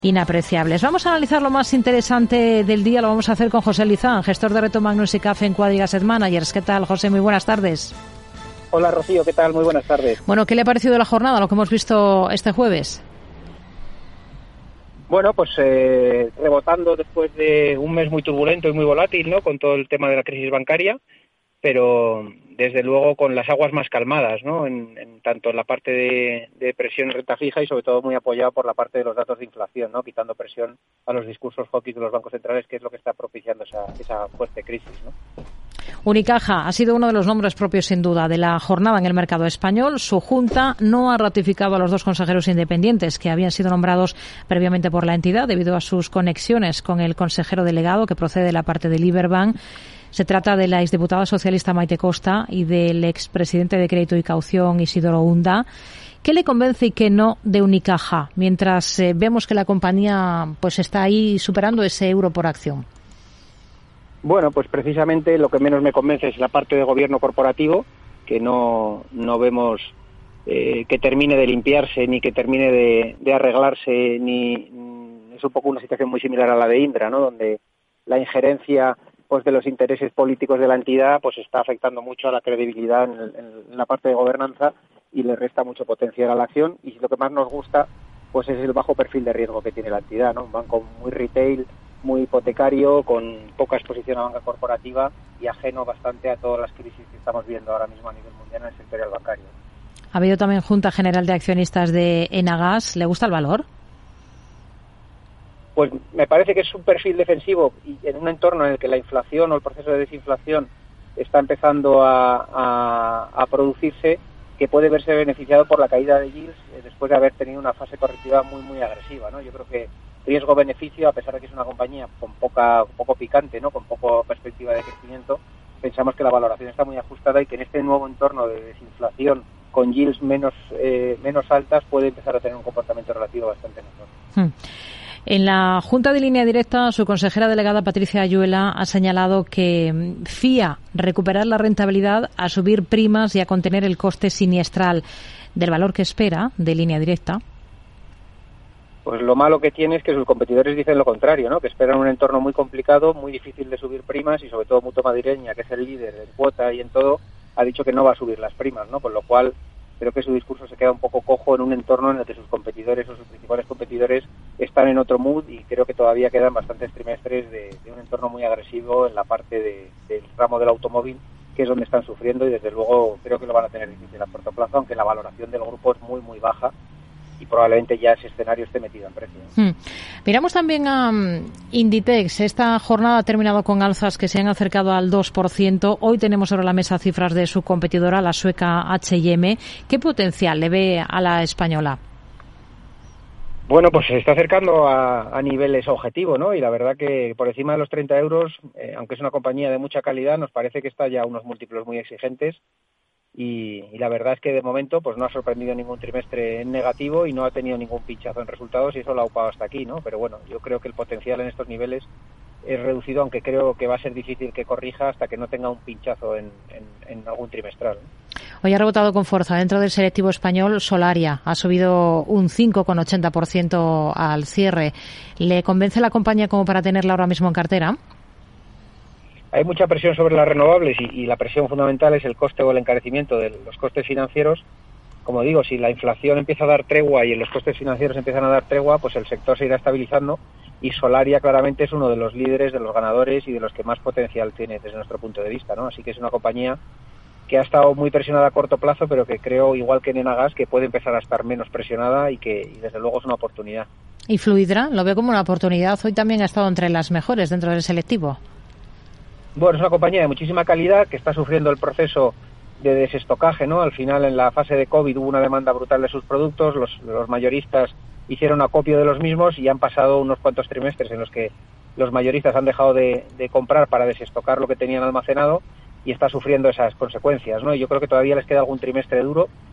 Inapreciables. Vamos a analizar lo más interesante del día. Lo vamos a hacer con José Lizán, gestor de Reto Magnus y Café en Quadriga Asset Managers. ¿Qué tal, José? Muy buenas tardes. Hola, Rocío. ¿Qué tal? Muy buenas tardes. Bueno, ¿qué le ha parecido la jornada, lo que hemos visto este jueves? Bueno, pues rebotando después de un mes muy turbulento y muy volátil, ¿no? Con todo el tema de la crisis bancaria, pero desde luego con las aguas más calmadas, ¿no? Tanto en la parte de presión en renta fija y sobre todo muy apoyado por la parte de los datos de inflación, ¿no? Quitando presión a los discursos hawkish de los bancos centrales, que es lo que está propiciando esa fuerte crisis, ¿no? Unicaja ha sido uno de los nombres propios, sin duda, de la jornada en el mercado español. Su junta no ha ratificado a los dos consejeros independientes que habían sido nombrados previamente por la entidad debido a sus conexiones con el consejero delegado que procede de la parte del Liberbank. Se trata de la exdiputada socialista Maite Costa y del expresidente de Crédito y Caución Isidoro Unda. ¿Qué le convence y qué no de Unicaja? Mientras vemos que la compañía pues está ahí superando ese euro por acción. Bueno, pues precisamente lo que menos me convence es la parte de gobierno corporativo, que no vemos que termine de limpiarse ni que termine de arreglarse, es un poco una situación muy similar a la de Indra, ¿no? Donde la injerencia pues de los intereses políticos de la entidad pues está afectando mucho a la credibilidad en la parte de gobernanza y le resta mucho potencial a la acción. Y lo que más nos gusta pues es el bajo perfil de riesgo que tiene la entidad, ¿no? Un banco muy retail, muy hipotecario, con poca exposición a banca corporativa y ajeno bastante a todas las crisis que estamos viendo ahora mismo a nivel mundial en el sector bancario. Ha habido también Junta General de Accionistas de Enagas. ¿Le gusta el valor? Pues me parece que es un perfil defensivo y en un entorno en el que la inflación o el proceso de desinflación está empezando a producirse, que puede verse beneficiado por la caída de yields después de haber tenido una fase correctiva muy agresiva, ¿no? Yo creo que riesgo-beneficio, a pesar de que es una compañía con poco picante, ¿no? Con poco perspectiva de crecimiento, pensamos que la valoración está muy ajustada y que en este nuevo entorno de desinflación con yields menos altas puede empezar a tener un comportamiento relativo bastante mejor. En la Junta de Línea Directa, su consejera delegada Patricia Ayuela ha señalado que fía recuperar la rentabilidad a subir primas y a contener el coste siniestral. ¿Del valor que espera de Línea Directa? Pues lo malo que tiene es que sus competidores dicen lo contrario, ¿no? Que esperan un entorno muy complicado, muy difícil de subir primas y sobre todo Mutua Madrileña, que es el líder en cuota y en todo, ha dicho que no va a subir las primas, ¿no? Con lo cual creo que su discurso se queda un poco cojo en un entorno en el que sus competidores o sus principales competidores están en otro mood y creo que todavía quedan bastantes trimestres de un entorno muy agresivo en la parte del ramo del automóvil, que es donde están sufriendo y desde luego creo que lo van a tener difícil a corto plazo, aunque la valoración del grupo es muy baja y probablemente ya ese escenario esté metido en precio. Miramos también a Inditex. Esta jornada ha terminado con alzas que se han acercado al 2%. Hoy tenemos sobre la mesa cifras de su competidora, la sueca H&M. ¿Qué potencial le ve a la española? Bueno, pues se está acercando a niveles objetivos, ¿no? Y la verdad que por encima de los 30 euros, aunque es una compañía de mucha calidad, nos parece que está ya a unos múltiplos muy exigentes. Y la verdad es que de momento pues no ha sorprendido ningún trimestre en negativo y no ha tenido ningún pinchazo en resultados y eso lo ha upado hasta aquí, ¿no? Pero bueno, yo creo que el potencial en estos niveles es reducido, aunque creo que va a ser difícil que corrija hasta que no tenga un pinchazo en algún trimestral. Hoy ha rebotado con fuerza dentro del selectivo español Solaria. Ha subido un 5,80% al cierre. ¿Le convence la compañía como para tenerla ahora mismo en cartera? Hay mucha presión sobre las renovables y la presión fundamental es el coste o el encarecimiento de los costes financieros. Como digo, si la inflación empieza a dar tregua y los costes financieros empiezan a dar tregua, pues el sector se irá estabilizando y Solaria claramente es uno de los líderes, de los ganadores y de los que más potencial tiene desde nuestro punto de vista, ¿no? Así que es una compañía que ha estado muy presionada a corto plazo, pero que creo, igual que en Enagas, que puede empezar a estar menos presionada y desde luego es una oportunidad. ¿Y Fluidra? Lo veo como una oportunidad. Hoy también ha estado entre las mejores dentro del selectivo. Bueno, es una compañía de muchísima calidad que está sufriendo el proceso de desestocaje, ¿no? Al final, en la fase de COVID hubo una demanda brutal de sus productos, los mayoristas hicieron acopio de los mismos y han pasado unos cuantos trimestres en los que los mayoristas han dejado de comprar para desestocar lo que tenían almacenado y está sufriendo esas consecuencias, ¿no? Y yo creo que todavía les queda algún trimestre duro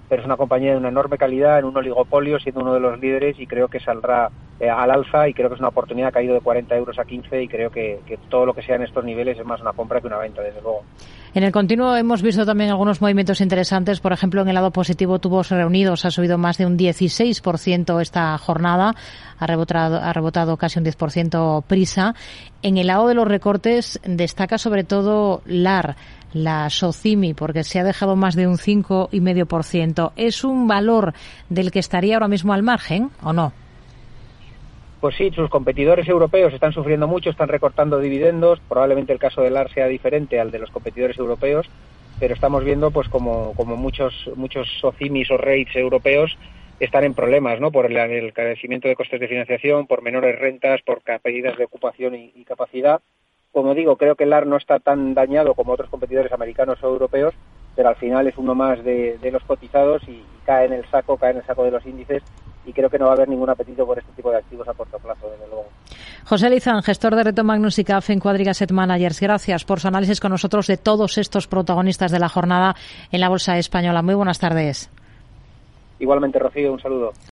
pero es una compañía de una enorme calidad, en un oligopolio, siendo uno de los líderes, y creo que saldrá al alza, y creo que es una oportunidad. Ha caído de 40 euros a 15, y creo que todo lo que sea en estos niveles es más una compra que una venta, desde luego. En el continuo hemos visto también algunos movimientos interesantes. Por ejemplo, en el lado positivo, Tubos Reunidos ha subido más de un 16% esta jornada, ha rebotado casi un 10% Prisa. En el lado de los recortes destaca sobre todo LAR, la Socimi, porque se ha dejado más de un 5,5%. ¿Es un valor del que estaría ahora mismo al margen o no? Pues sí, sus competidores europeos están sufriendo mucho, están recortando dividendos. Probablemente el caso de LAR sea diferente al de los competidores europeos, pero estamos viendo pues como muchos Socimis o REITs europeos están en problemas, ¿no? Por el carecimiento de costes de financiación, por menores rentas, por pérdidas de ocupación y capacidad. Como digo, creo que LAR no está tan dañado como otros competidores americanos o europeos, pero al final es uno más de los cotizados y cae en el saco de los índices, y creo que no va a haber ningún apetito por este tipo de activos a corto plazo, desde luego. José Lizán, gestor de Reto Magnus y CAF en Quadriga Asset Managers. Gracias por su análisis con nosotros de todos estos protagonistas de la jornada en la Bolsa Española. Muy buenas tardes. Igualmente, Rocío, un saludo.